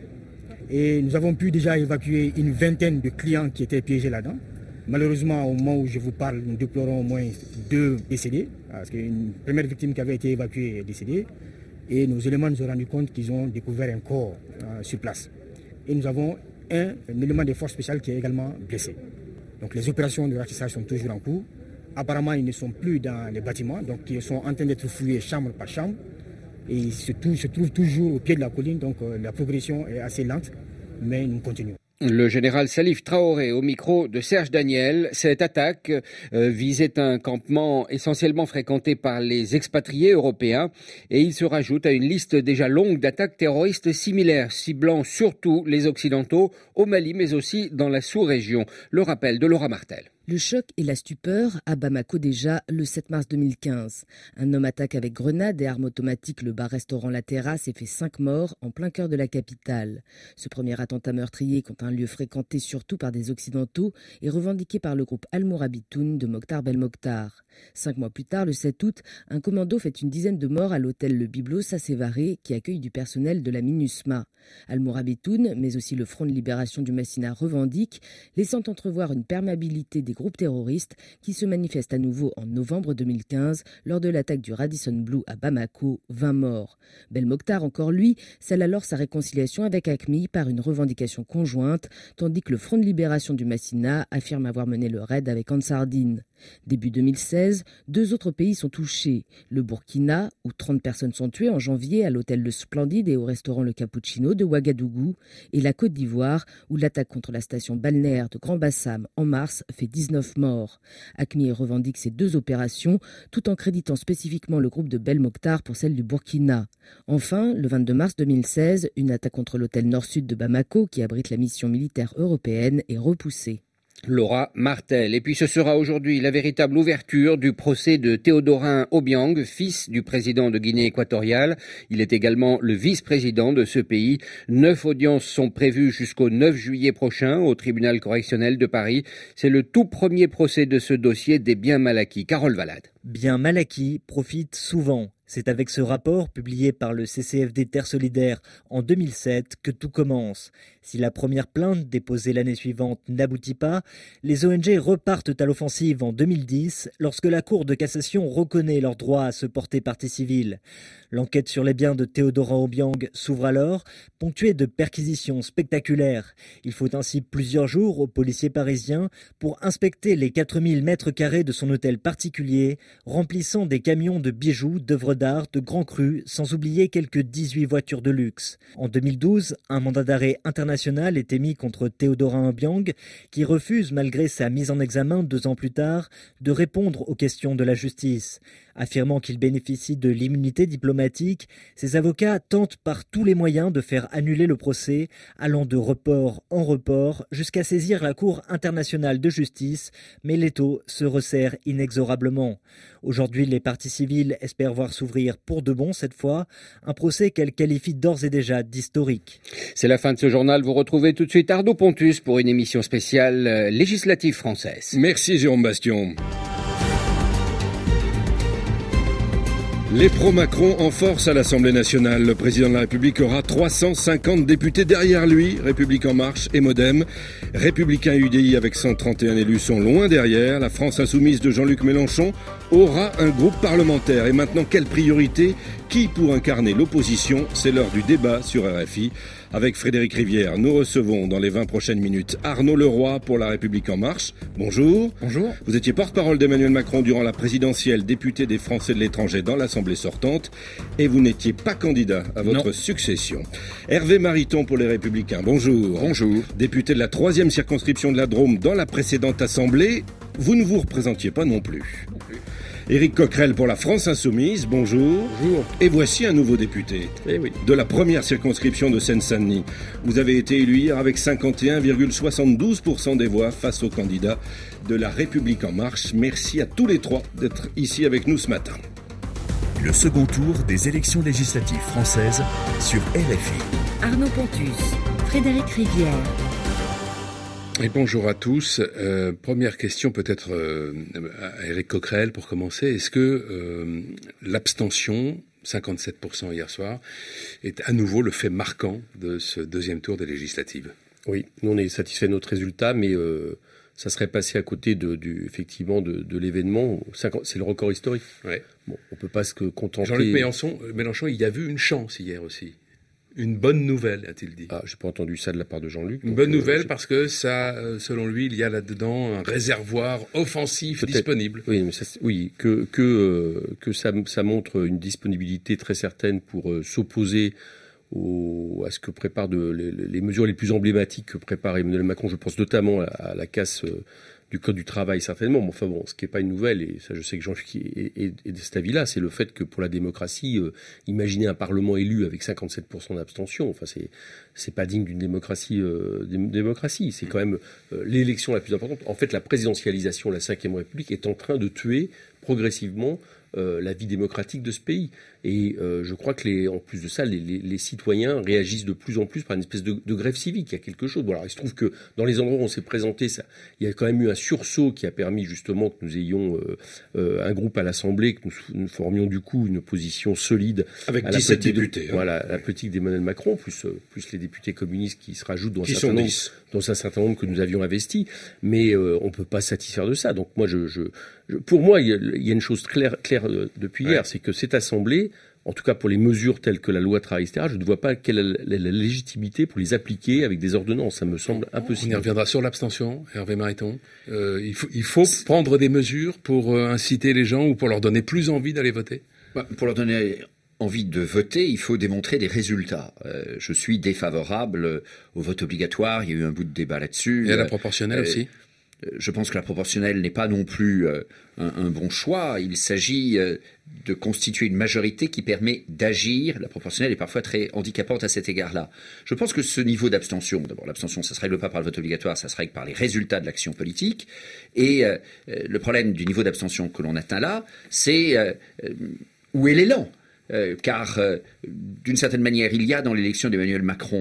Et nous avons pu déjà évacuer une vingtaine de clients qui étaient piégés là-dedans. Malheureusement, au moment où je vous parle, nous déplorons au moins 2 décédés, parce qu'une première victime qui avait été évacuée est décédée, et nos éléments nous ont rendu compte qu'ils ont découvert un corps sur place. Et nous avons un élément des forces spéciales qui est également blessé. Donc les opérations de ratissage sont toujours en cours. Apparemment, ils ne sont plus dans les bâtiments, donc ils sont en train d'être fouillés chambre par chambre, et ils se trouvent toujours au pied de la colline, donc la progression est assez lente, mais nous continuons. Le général Salif Traoré au micro de Serge Daniel. Cette attaque visait un campement essentiellement fréquenté par les expatriés européens et il se rajoute à une liste déjà longue d'attaques terroristes similaires, ciblant surtout les Occidentaux au Mali mais aussi dans la sous-région. Le rappel de Laura Martel. Le choc et la stupeur à Bamako déjà le 7 mars 2015. Un homme attaque avec grenade et armes automatiques le bar-restaurant La Terrasse et fait 5 morts en plein cœur de la capitale. Ce premier attentat meurtrier contre un lieu fréquenté surtout par des Occidentaux est revendiqué par le groupe Al-Mourabitoun de Mokhtar Belmokhtar. 5 mois plus tard, le 7 août, un commando fait une dizaine de morts à l'hôtel Le Byblos à Sévaré qui accueille du personnel de la MINUSMA. Al-Mourabitoun, mais aussi le Front de libération du Massina revendiquent, laissant entrevoir une perméabilité des groupes terroristes qui se manifestent à nouveau en novembre 2015 lors de l'attaque du Radisson Blu à Bamako, 20 morts. Belmokhtar, encore lui, scelle alors sa réconciliation avec AQMI par une revendication conjointe, tandis que le Front de libération du Massina affirme avoir mené le raid avec Ansar-Dine. Début 2016, 2 autres pays sont touchés. Le Burkina, où 30 personnes sont tuées en janvier à l'hôtel Le Splendide et au restaurant Le Cappuccino de Ouagadougou, et la Côte d'Ivoire, où l'attaque contre la station balnéaire de Grand Bassam en mars fait 19 morts. AQMI revendique ces 2 opérations, tout en créditant spécifiquement le groupe de Belmokhtar pour celle du Burkina. Enfin, le 22 mars 2016, une attaque contre l'hôtel Nord-Sud de Bamako, qui abrite la mission militaire européenne, est repoussée. Laura Martel. Et puis ce sera aujourd'hui la véritable ouverture du procès de Théodorin Obiang, fils du président de Guinée équatoriale. Il est également le vice-président de ce pays. 9 audiences sont prévues jusqu'au 9 juillet prochain au tribunal correctionnel de Paris. C'est le tout premier procès de ce dossier des biens mal acquis. Carole Valade. Biens mal acquis profitent souvent. C'est avec ce rapport, publié par le CCFD Terre Solidaire en 2007, que tout commence. Si la première plainte déposée l'année suivante n'aboutit pas, les ONG repartent à l'offensive en 2010, lorsque la Cour de cassation reconnaît leur droit à se porter partie civile. L'enquête sur les biens de Théodora Obiang s'ouvre alors, ponctuée de perquisitions spectaculaires. Il faut ainsi plusieurs jours aux policiers parisiens pour inspecter les 4000 mètres carrés de son hôtel particulier, remplissant des camions de bijoux, d'œuvres d'art, de grands crus, sans oublier quelques 18 voitures de luxe. En 2012, un mandat d'arrêt international est émis contre Théodora Obiang, qui refuse, malgré sa mise en examen 2 ans plus tard, de répondre aux questions de la justice. Affirmant qu'il bénéficie de l'immunité diplomatique, ses avocats tentent par tous les moyens de faire annuler le procès, allant de report en report jusqu'à saisir la Cour internationale de justice, mais l'étau se resserre inexorablement. Aujourd'hui, les parties civiles espèrent voir s'ouvrir pour de bon cette fois un procès qu'elles qualifient d'ores et déjà d'historique. C'est la fin de ce journal. Vous retrouvez tout de suite Arnaud Pontus pour une émission spéciale législative française. Merci Jérôme Bastion. Les pro-Macron en force à l'Assemblée nationale. Le président de la République aura 350 députés derrière lui. République en marche et Modem. Républicains et UDI avec 131 élus sont loin derrière. La France insoumise de Jean-Luc Mélenchon aura un groupe parlementaire. Et maintenant, quelle priorité ? Qui pour incarner l'opposition ? C'est l'heure du débat sur RFI. Avec Frédéric Rivière, nous recevons dans les 20 prochaines minutes Arnaud Leroy pour La République en marche. Bonjour. Bonjour. Vous étiez porte-parole d'Emmanuel Macron durant la présidentielle, député des Français de l'étranger dans l'Assemblée sortante, et vous n'étiez pas candidat à votre succession. Hervé Mariton pour Les Républicains. Bonjour. Bonjour. Député de la 3e circonscription de la Drôme dans la précédente Assemblée, vous ne vous représentiez pas non plus. Éric Coquerel pour la France Insoumise, bonjour. Bonjour. Et voici un nouveau député de la première circonscription de Seine-Saint-Denis. Vous avez été élu hier avec 51,72% des voix face aux candidats de La République en marche. Merci à tous les trois d'être ici avec nous ce matin. Le second tour des élections législatives françaises sur RFI. Arnaud Pontus, Frédéric Rivière. Et bonjour à tous. Première question peut-être à Éric Coquerel pour commencer. Est-ce que l'abstention, 57% hier soir, est à nouveau le fait marquant de ce deuxième tour des législatives ? Oui, nous on est satisfait de notre résultat, mais ça serait passé à côté effectivement de l'événement. C'est le record historique. Ouais. Bon, on peut pas se contenter. Jean-Luc Mélenchon, il y a vu une chance hier aussi. Une bonne nouvelle, a-t-il dit. Ah, j'ai pas entendu ça de la part de Jean-Luc. Une bonne nouvelle parce que ça, selon lui, il y a là-dedans un réservoir offensif disponible. Oui, mais que ça montre une disponibilité très certaine pour s'opposer à ce que préparent les mesures les plus emblématiques que prépare Emmanuel Macron. Je pense notamment à la casse du code du travail, certainement. Mais enfin bon, ce qui n'est pas une nouvelle, et ça je sais que Jean-Luc est de cet avis-là, c'est le fait que pour la démocratie, imaginer un Parlement élu avec 57% d'abstention, enfin c'est pas digne d'une démocratie. C'est quand même l'élection la plus importante. En fait, la présidentialisation de la Ve République est en train de tuer progressivement la vie démocratique de ce pays. Et je crois que en plus de ça, les citoyens réagissent de plus en plus par une espèce de grève civique. Il y a quelque chose. Bon, alors il se trouve que dans les endroits où on s'est présenté, il y a quand même eu un sursaut qui a permis justement que nous ayons un groupe à l'Assemblée, que nous formions du coup une opposition solide. Avec 17 députés. Voilà, la politique d'Emmanuel Macron, plus les députés communistes qui se rajoutent dans un certain nombre que nous avions investis. Mais on peut pas se satisfaire de ça. Donc moi, pour moi, il y a une chose claire depuis hier, c'est que cette Assemblée, en tout cas pour les mesures telles que la loi travail, etc., je ne vois pas quelle est la légitimité pour les appliquer avec des ordonnances. Ça me semble impossible. On y reviendra sur l'abstention, Hervé Mariton. Il faut prendre des mesures pour inciter les gens ou pour leur donner plus envie d'aller voter. Pour leur donner envie de voter, il faut démontrer des résultats. Je suis défavorable au vote obligatoire. Il y a eu un bout de débat là-dessus. Et à la proportionnelle aussi. Je pense que la proportionnelle n'est pas non plus un bon choix. Il s'agit de constituer une majorité qui permet d'agir. La proportionnelle est parfois très handicapante à cet égard-là. Je pense que ce niveau d'abstention, d'abord l'abstention, ça ne se règle pas par le vote obligatoire, ça se règle par les résultats de l'action politique. Et le problème du niveau d'abstention que l'on atteint là, c'est où est l'élan ? Car d'une certaine manière, il y a dans l'élection d'Emmanuel Macron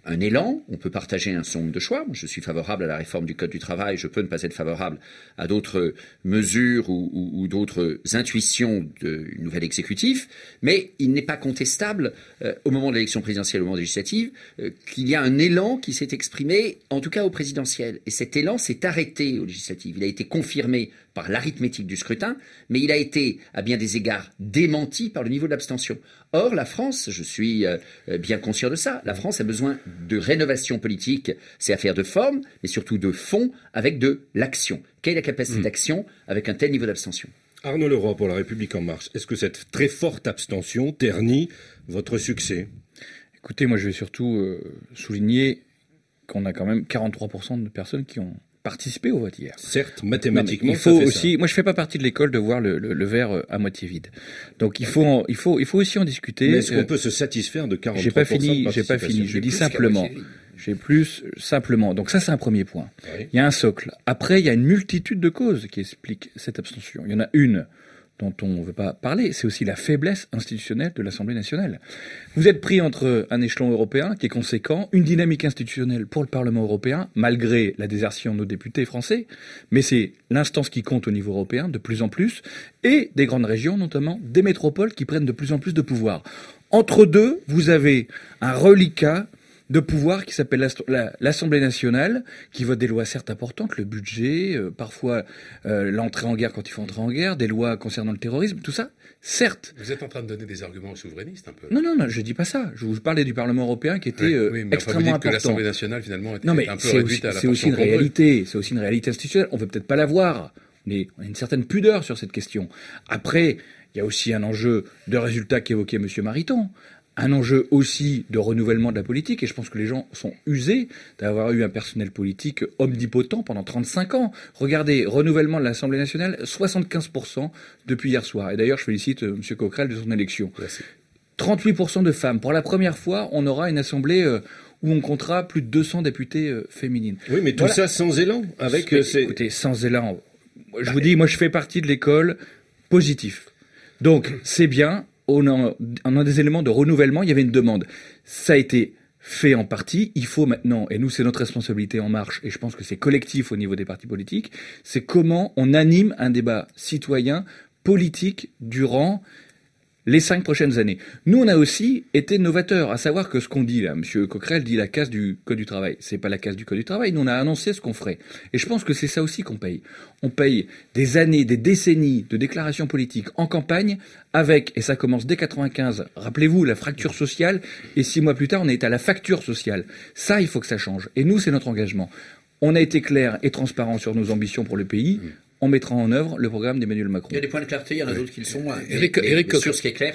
un élan, on peut partager un certain nombre de choix. Moi, je suis favorable à la réforme du Code du travail, je peux ne pas être favorable à d'autres mesures ou d'autres intuitions du nouvel exécutif, mais il n'est pas contestable, au moment de l'élection présidentielle, au moment législative, qu'il y a un élan qui s'est exprimé, en tout cas au présidentiel. Et cet élan s'est arrêté aux législatives. Il a été confirmé par l'arithmétique du scrutin, mais il a été, à bien des égards, démenti par le niveau de l'abstention. Or, la France, je suis bien conscient de ça, la France a besoin de rénovation politique. C'est affaire de forme, mais surtout de fond, avec de l'action. Quelle est la capacité d'action avec un tel niveau d'abstention ? Arnaud Leroy pour La République En Marche. Est-ce que cette très forte abstention ternit votre succès ? Écoutez, moi je vais surtout souligner qu'on a quand même 43% de personnes qui ont participé au vote hier. Certes, mathématiquement, il faut ça fait aussi. ça. Moi, je fais pas partie de l'école de voir le verre à moitié vide. Donc, il faut aussi en discuter. Mais est-ce qu'on peut se satisfaire de 43% J'ai pas de fini. Je dis simplement. J'ai plus simplement. Donc ça, c'est un premier point. Oui. Il y a un socle. Après, il y a une multitude de causes qui expliquent cette abstention. Il y en a une dont on ne veut pas parler, c'est aussi la faiblesse institutionnelle de l'Assemblée nationale. Vous êtes pris entre un échelon européen qui est conséquent, une dynamique institutionnelle pour le Parlement européen, malgré la désertion de nos députés français, mais c'est l'instance qui compte au niveau européen de plus en plus, et des grandes régions, notamment des métropoles qui prennent de plus en plus de pouvoir. Entre deux, vous avez un reliquat de pouvoir qui s'appelle l'Assemblée nationale, qui vote des lois certes importantes, le budget, parfois l'entrée en guerre quand il faut entrer en guerre, des lois concernant le terrorisme, tout ça, certes. Vous êtes en train de donner des arguments aux souverainistes un peu. Non, je dis pas ça. Je vous parlais du Parlement européen qui était extrêmement important. Que l'Assemblée nationale finalement était un peu réduite à la portion aussi une réalité. C'est aussi une réalité institutionnelle. On veut peut-être pas la voir. Mais on a une certaine pudeur sur cette question. Après, il y a aussi un enjeu de résultat qu'évoquait M. Mariton. Un enjeu aussi de renouvellement de la politique, et je pense que les gens sont usés d'avoir eu un personnel politique omnipotent pendant 35 ans. Regardez, renouvellement de l'Assemblée nationale, 75% depuis hier soir. Et d'ailleurs, je félicite M. Coquerel de son élection. Merci. 38% de femmes. Pour la première fois, on aura une Assemblée où on comptera plus de 200 députés féminines. Oui, mais tout ça sans élan. Écoutez, sans élan. Je vous dis, moi, je fais partie de l'école positif. Donc, c'est bien. On a des éléments de renouvellement, il y avait une demande. Ça a été fait en partie. Il faut maintenant, et nous c'est notre responsabilité En Marche, et je pense que c'est collectif au niveau des partis politiques, c'est comment on anime un débat citoyen, politique, durant les 5 prochaines années. Nous, on a aussi été novateurs, à savoir que ce qu'on dit là, M. Coquerel dit la casse du Code du travail. C'est pas la casse du Code du travail, nous on a annoncé ce qu'on ferait. Et je pense que c'est ça aussi qu'on paye. On paye des années, des décennies de déclarations politiques en campagne avec, et ça commence dès 95, rappelez-vous, la fracture sociale, et 6 mois plus tard, on est à la facture sociale. Ça, il faut que ça change. Et nous, c'est notre engagement. On a été clair et transparent sur nos ambitions pour le pays. On mettra en œuvre le programme d'Emmanuel Macron. Il y a des points de clarté, il y en a d'autres qui le sont moins. Sur ce qui est clair,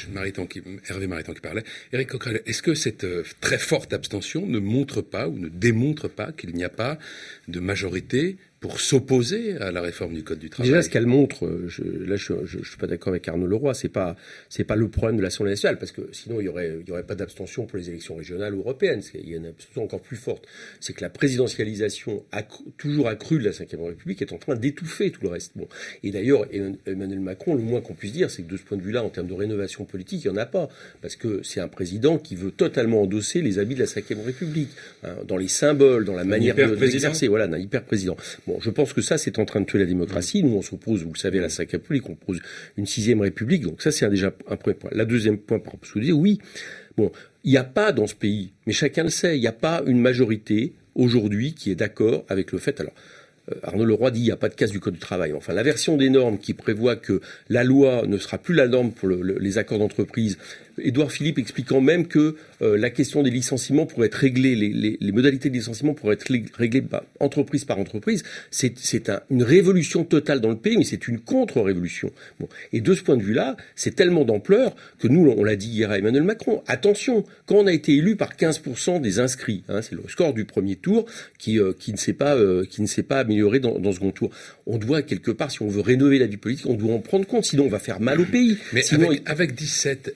Hervé Mariton qui parlait. Éric Coquerel, est-ce que cette très forte abstention ne montre pas ou ne démontre pas qu'il n'y a pas de majorité pour s'opposer à la réforme du Code du travail? Déjà, ce qu'elle montre, je suis pas d'accord avec Arnaud Leroy, c'est pas le problème de l'Assemblée nationale, parce que sinon il y aurait pas d'abstention pour les élections régionales ou européennes. Il y a une abstention encore plus forte. C'est que la présidentialisation toujours accrue de la Ve République est en train d'étouffer tout le reste. Bon. Et d'ailleurs, Emmanuel Macron, le moins qu'on puisse dire, c'est que de ce point de vue-là, en termes de rénovation politique, il n'y en a pas, parce que c'est un président qui veut totalement endosser les habits de la Ve République, hein, dans les symboles, dans la manière d'exercer. Voilà, d'un hyper-président. Bon, je pense que ça, c'est en train de tuer la démocratie. Nous, on s'oppose, vous le savez, à la Ve République, on oppose une 6e République. Donc ça, c'est déjà un premier point. La deuxième point, parce que vous dites, oui, bon, il n'y a pas dans ce pays, mais chacun le sait, il n'y a pas une majorité aujourd'hui qui est d'accord avec le fait. Alors, Arnaud Leroy dit qu'il n'y a pas de casse du Code du travail. Enfin, la version des normes qui prévoit que la loi ne sera plus la norme pour les accords d'entreprise, Édouard Philippe expliquant même que la question des licenciements pourrait être réglée, les modalités de licenciement pourraient être réglées entreprise par entreprise. C'est une révolution totale dans le pays, mais c'est une contre-révolution. Bon. Et de ce point de vue-là, c'est tellement d'ampleur que nous, on l'a dit hier à Emmanuel Macron, attention, quand on a été élu par 15% des inscrits, hein, c'est le score du premier tour qui ne s'est pas amélioré dans le second tour. On doit quelque part, si on veut rénover la vie politique, on doit en prendre compte, sinon on va faire mal au pays. Mais sinon, avec 17 élus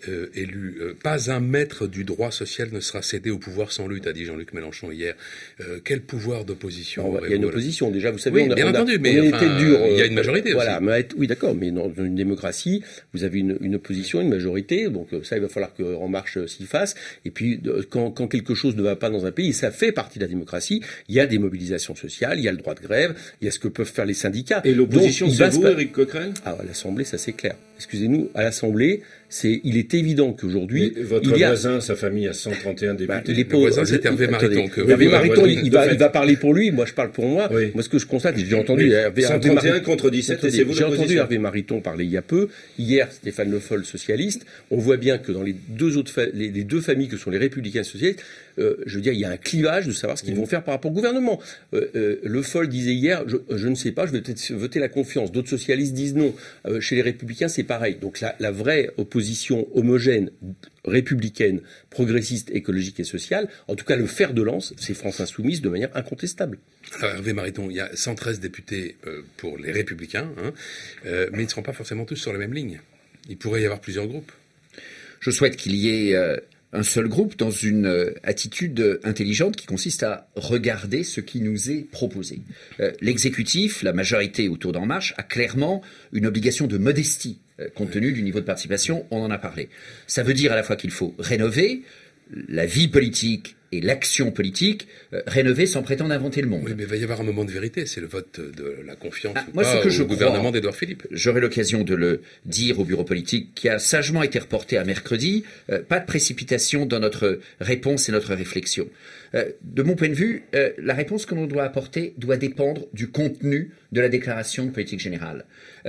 élu. Pas un mètre du droit social ne sera cédé au pouvoir sans lutte, a dit Jean-Luc Mélenchon hier. Quel pouvoir d'opposition Il y a une opposition, déjà, vous savez. Oui, bien entendu, mais il y a une majorité voilà, aussi. Oui, d'accord, mais dans une démocratie, vous avez une opposition, une majorité, donc ça, il va falloir qu'En Marche s'y fasse. Et puis, quand quelque chose ne va pas dans un pays, ça fait partie de la démocratie, il y a des mobilisations sociales, il y a le droit de grève, il y a ce que peuvent faire les syndicats. Et l'opposition, c'est vous, Éric Coquerel ? À l'Assemblée, ça c'est clair. Excusez-nous, à l'Assemblée, il est évident qu'aujourd'hui... Votre voisin, sa famille a 131 députés. Les voisins, c'est Hervé Mariton. Hervé Mariton, il va parler pour lui, moi je parle pour moi. Oui. Moi ce que je constate, j'ai entendu... 131 contre 17, et c'est vous J'ai entendu l'opposition. Hervé Mariton parler il y a peu. Hier, Stéphane Le Foll, socialiste. On voit bien que dans les deux familles que sont les Républicains et socialistes, je veux dire, il y a un clivage de savoir ce qu'ils vont faire par rapport au gouvernement. Le Foll disait hier, je ne sais pas, je vais peut-être voter la confiance. D'autres socialistes disent non. Chez les Républicains, c'est pareil. Donc la vraie opposition homogène, républicaine, progressiste, écologique et sociale, en tout cas le fer de lance, c'est France Insoumise de manière incontestable. Alors Hervé Mariton, il y a 113 députés pour les Républicains, mais ils ne seront pas forcément tous sur la même ligne. Il pourrait y avoir plusieurs groupes. Je souhaite qu'il y ait un seul groupe dans une attitude intelligente qui consiste à regarder ce qui nous est proposé. L'exécutif, la majorité autour d'En Marche, a clairement une obligation de modestie compte tenu du niveau de participation, on en a parlé. Ça veut dire à la fois qu'il faut rénover la vie politique et l'action politique, rénover sans prétendre inventer le monde. Oui, mais il va y avoir un moment de vérité, c'est le vote de la confiance moi, ce que je gouvernement d'Édouard Philippe. J'aurai l'occasion de le dire au bureau politique qui a sagement été reporté à mercredi. Pas de précipitation dans notre réponse et notre réflexion. De mon point de vue, la réponse que l'on doit apporter doit dépendre du contenu de la déclaration de politique générale.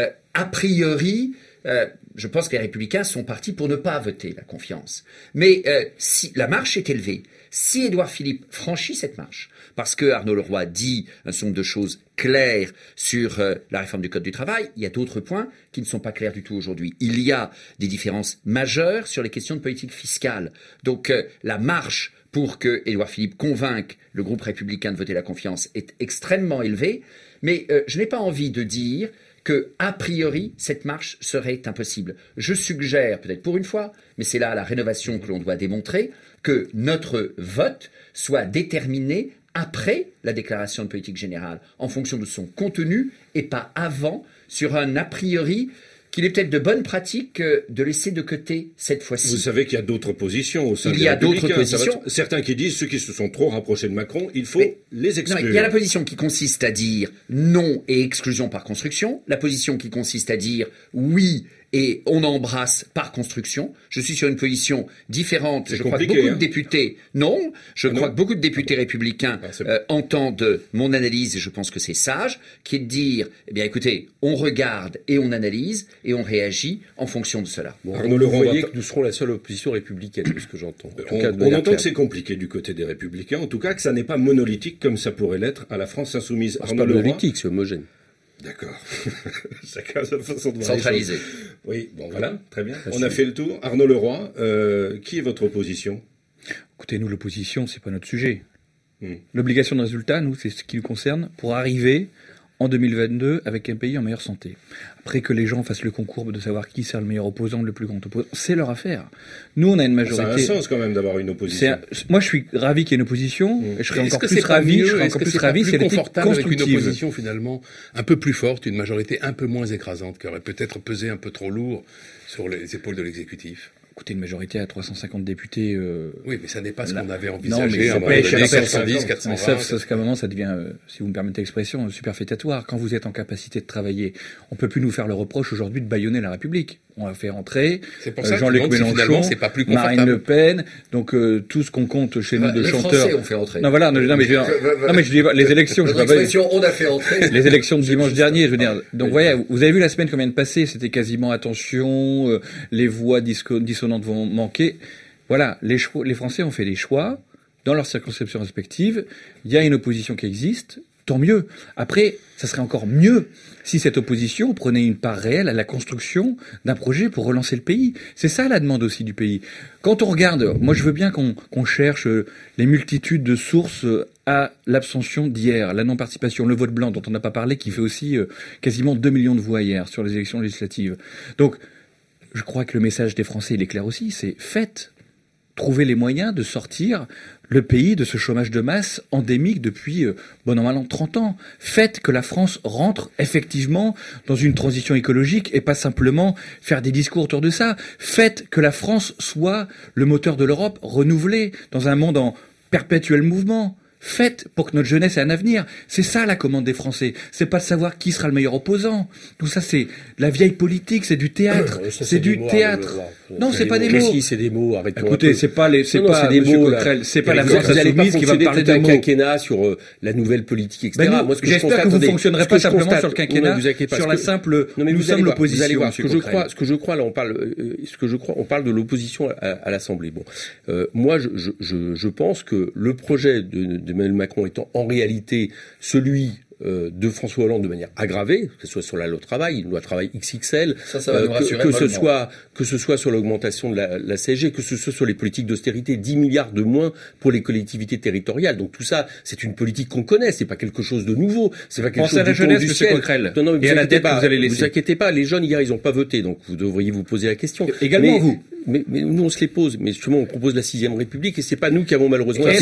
A priori, je pense que les Républicains sont partis pour ne pas voter la confiance. Mais si la marche est élevée, si Édouard Philippe franchit cette marche, parce que Arnaud Leroy dit un certain nombre de choses claires sur la réforme du Code du travail, il y a d'autres points qui ne sont pas clairs du tout aujourd'hui. Il y a des différences majeures sur les questions de politique fiscale. Donc la marche pour que Édouard Philippe convainque le groupe républicain de voter la confiance est extrêmement élevée. Mais je n'ai pas envie de dire que, a priori, cette marche serait impossible. Je suggère, peut-être pour une fois, mais c'est là la rénovation que l'on doit démontrer, que notre vote soit déterminé après la déclaration de politique générale, en fonction de son contenu, et pas avant, sur un a priori qu'il est peut-être de bonne pratique de laisser de côté cette fois-ci. Vous savez qu'il y a d'autres positions au sein des Il y a d'autres Républicains. positions. Certains qui disent, ceux qui se sont trop rapprochés de Macron, il faut les exclure. Non, il y a la position qui consiste à dire non et exclusion par construction, la position qui consiste à dire oui et on embrasse par construction. Je suis sur une position différente. Je crois que beaucoup de députés, crois que beaucoup de députés républicains entendent mon analyse et je pense que c'est sage, qui est de dire, eh bien écoutez, on regarde et on analyse et on réagit en fonction de cela. Bon, Arnaud Leroy, vous voyez que nous serons la seule opposition républicaine, c'est ce que j'entends. On entend que c'est compliqué du côté des Républicains, en tout cas que ça n'est pas monolithique comme ça pourrait l'être à la France Insoumise. C'est pas monolithique, c'est homogène. D'accord. Chacun a sa façon de voir. Centralisé. Oui, bon voilà, très bien. On a fait le tour. Arnaud Leroy, qui est votre opposition ? Écoutez, nous, l'opposition, c'est pas notre sujet. L'obligation de résultat, nous, c'est ce qui nous concerne pour arriver en 2022 avec un pays en meilleure santé. Après que les gens fassent le concours de savoir qui sert le meilleur opposant, le plus grand opposant, c'est leur affaire. Nous, on a une majorité. Ça a un sens quand même d'avoir une opposition. Moi, je suis ravi qu'il y ait une opposition, et je serais encore plus ravi. Je serais encore plus ravi si elle était confortable avec une constructive. opposition finalement un peu plus forte, une majorité un peu moins écrasante, qui aurait peut-être pesé un peu trop lourd sur les épaules de l'exécutif. Écoutez, une majorité à 350 députés... Oui, mais ça n'est pas ce qu'on avait envisagé. Non, mais ça à pêche, 410, 420. Sauf qu'à un moment, ça devient, si vous me permettez l'expression, superfétatoire. Quand vous êtes en capacité de travailler, on peut plus nous faire le reproche aujourd'hui de bâillonner la République. On a fait rentrer Jean-Luc Mélenchon, c'est pas plus Marine Le Pen, donc tout ce qu'on compte chez nous de chanteurs. Les Français ont fait rentrer. Non, voilà, mais je dis les élections. On a fait rentrer. Les élections de dimanche dernier, je veux dire. Donc, voyez, vous avez vu la semaine combien de passées, c'était quasiment attention, les voix dissonantes vont manquer. Voilà, les Français ont fait des choix dans leurs circonscriptions respectives. Il y a une opposition qui existe. Tant mieux. Après, ça serait encore mieux si cette opposition prenait une part réelle à la construction d'un projet pour relancer le pays. C'est ça la demande aussi du pays. Quand on regarde, moi je veux bien qu'on cherche les multitudes de sources à l'abstention d'hier, la non-participation, le vote blanc dont on n'a pas parlé, qui fait aussi quasiment 2 millions de voix hier sur les élections législatives. Donc, je crois que le message des Français, il est clair aussi, c'est trouvez les moyens de sortir le pays de ce chômage de masse endémique depuis, bon an mal an, 30 ans. Faites que la France rentre effectivement dans une transition écologique et pas simplement faire des discours autour de ça. Faites que la France soit le moteur de l'Europe renouvelé dans un monde en perpétuel mouvement. Faites pour que notre jeunesse ait un avenir. C'est ça la commande des Français. C'est pas de savoir qui sera le meilleur opposant. Tout ça, c'est la vieille politique, c'est du théâtre. C'est du théâtre. Non, c'est pas des mots. C'est des mots. Arrêtez. Écoutez, c'est pas des mots. C'est pas la France insoumise qui va parler de un mots. quinquennat sur la nouvelle politique, etc. Moi, j'espère que vous fonctionnerez pas simplement sur le quinquennat, sur la simple. Nous sommes l'opposition. Vous allez voir. Ce que je crois, là, on parle de l'opposition à l'Assemblée. Bon, moi, je pense que le projet d'Emmanuel Macron étant en réalité celui de François Hollande de manière aggravée, que ce soit sur la loi travail, une loi travail XXL, ça va nous rassurer, que ce soit sur l'augmentation de la CSG, que ce soit sur les politiques d'austérité, 10 milliards de moins pour les collectivités territoriales. Donc tout ça, c'est une politique qu'on connaît, c'est pas quelque chose de nouveau, c'est pas quelque chose du jeunesse, du ciel. Coquerel. Non, mais et à la dette que vous allez laisser. Vous inquiétez pas, les jeunes hier ils ont pas voté, donc vous devriez vous poser la question. Également vous. Mais nous on se les pose, mais justement on propose la 6e République et c'est pas nous qui avons malheureusement. Est-ce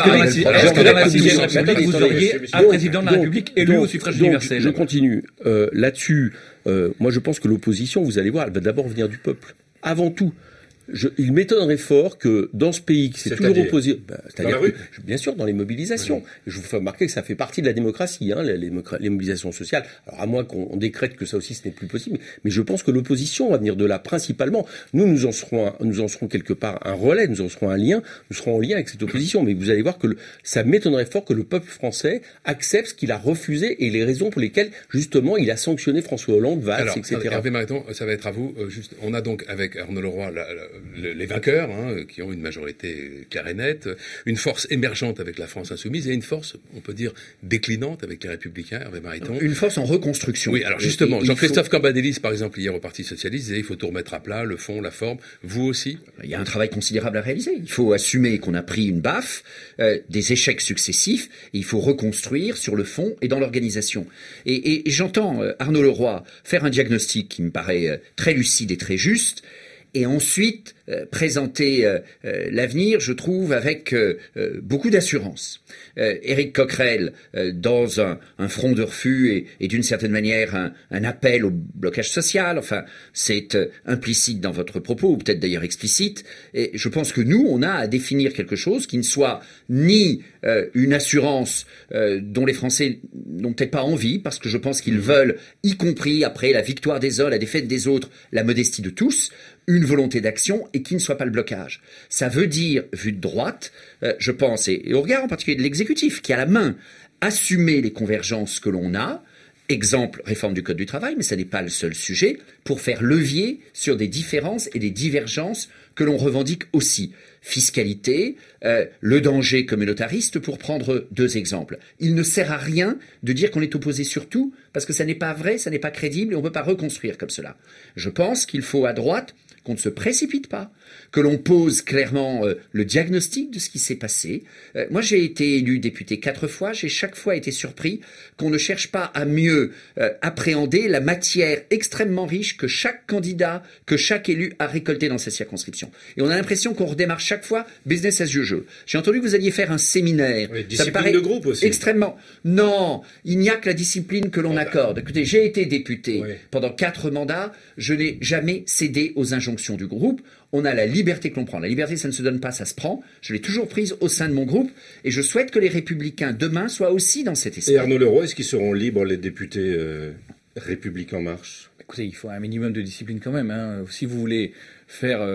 que dans la 6e République vous auriez un président de la République élu au suffrage universel? Je continue là-dessus. Moi je pense que l'opposition, vous allez voir, elle va d'abord venir du peuple, avant tout. Il m'étonnerait fort que dans ce pays qui s'est toujours opposé, c'est-à-dire bien sûr dans les mobilisations, je vous fais remarquer que ça fait partie de la démocratie, les mobilisations sociales. Alors à moins qu'on décrète que ça aussi ce n'est plus possible, mais je pense que l'opposition va venir de là principalement. Nous en serons quelque part un relais, nous en serons un lien, nous serons en lien avec cette opposition. Mais vous allez voir que ça m'étonnerait fort que le peuple français accepte ce qu'il a refusé et les raisons pour lesquelles justement il a sanctionné François Hollande, Valls, etc. Hervé Mariton, ça va être à vous. On a donc avec Arnaud Leroy les vainqueurs, qui ont une majorité claire et nette, une force émergente avec la France insoumise et une force, on peut dire, déclinante avec les Républicains, Hervé Mariton. Une force en reconstruction. Oui, alors justement, Jean-Christophe Cambadélis, par exemple, hier au Parti Socialiste, disait il faut tout remettre à plat, le fond, la forme. Vous aussi? Il y a un travail considérable à réaliser. Il faut assumer qu'on a pris une baffe, des échecs successifs, et il faut reconstruire sur le fond et dans l'organisation. Et j'entends Arnaud Leroy faire un diagnostic qui me paraît très lucide et très juste, et ensuite présenter l'avenir, je trouve, avec beaucoup d'assurance. Éric Coquerel, dans un front de refus et d'une certaine manière un appel au blocage social, enfin, c'est implicite dans votre propos, ou peut-être d'ailleurs explicite, et je pense que nous, on a à définir quelque chose qui ne soit ni une assurance dont les Français n'ont peut-être pas envie, parce que je pense qu'ils veulent, y compris après la victoire des uns, la défaite des autres, la modestie de tous, une volonté d'action et qui ne soit pas le blocage. Ça veut dire, vu de droite, je pense, et au regard en particulier de l'exécutif, qui a la main, assumer les convergences que l'on a, exemple, réforme du Code du travail, mais ça n'est pas le seul sujet, pour faire levier sur des différences et des divergences que l'on revendique aussi. Fiscalité, le danger communautariste, pour prendre 2 exemples. Il ne sert à rien de dire qu'on est opposé sur tout, parce que ça n'est pas vrai, ça n'est pas crédible, et on ne peut pas reconstruire comme cela. Je pense qu'il faut, à droite, qu'on ne se précipite pas, que l'on pose clairement le diagnostic de ce qui s'est passé. Moi, j'ai été élu député 4 fois, j'ai chaque fois été surpris qu'on ne cherche pas à mieux appréhender la matière extrêmement riche que chaque candidat, que chaque élu a récolté dans sa circonscription. Et on a l'impression qu'on redémarre chaque fois business as usual. J'ai entendu que vous alliez faire un séminaire. Oui, discipline ça me paraît de groupe aussi. Extrêmement. Non, il n'y a que la discipline que l'on accorde. Écoutez, j'ai été député pendant 4 mandats, je n'ai jamais cédé aux injonctions du groupe. On a la liberté que l'on prend. La liberté, ça ne se donne pas, ça se prend. Je l'ai toujours prise au sein de mon groupe et je souhaite que les Républicains, demain, soient aussi dans cet esprit. Et Arnaud Leroy, est-ce qu'ils seront libres, les députés République En Marche? Écoutez, il faut un minimum de discipline quand même. Si vous voulez faire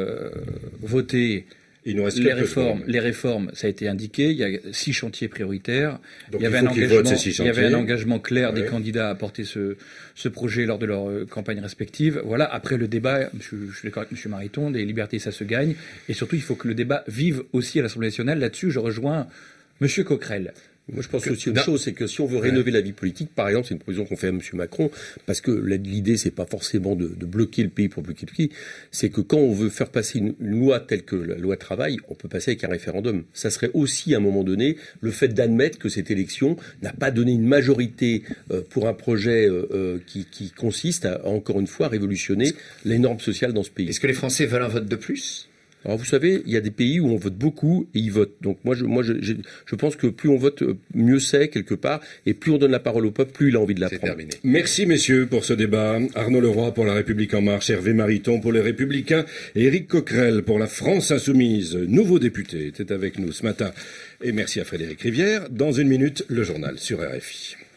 voter les réformes, ça a été indiqué. Il y a 6 chantiers prioritaires. Donc il y avait un engagement clair des candidats à porter ce projet lors de leur campagne respective. Voilà. Après le débat, je suis d'accord avec M. Mariton, des libertés, ça se gagne. Et surtout, il faut que le débat vive aussi à l'Assemblée nationale. Là-dessus, je rejoins M. Coquerel. Moi, je pense aussi une chose, c'est que si on veut rénover la vie politique, par exemple, c'est une proposition qu'on fait à M. Macron, parce que l'idée, c'est pas forcément de bloquer le pays pour bloquer le pays, c'est que quand on veut faire passer une loi telle que la loi travail, on peut passer avec un référendum. Ça serait aussi, à un moment donné, le fait d'admettre que cette élection n'a pas donné une majorité pour un projet qui consiste à, encore une fois, révolutionner les normes sociales dans ce pays. Est-ce que les Français veulent un vote de plus ? Alors vous savez, il y a des pays où on vote beaucoup et ils votent. Donc moi je pense que plus on vote, mieux c'est quelque part, et plus on donne la parole au peuple, plus il a envie de la prendre. Terminé. Merci messieurs pour ce débat. Arnaud Leroy pour La République En Marche, Hervé Mariton pour Les Républicains et Éric Coquerel pour La France Insoumise. Nouveau député était avec nous ce matin. Et merci à Frédéric Rivière. Dans une minute, le journal sur RFI.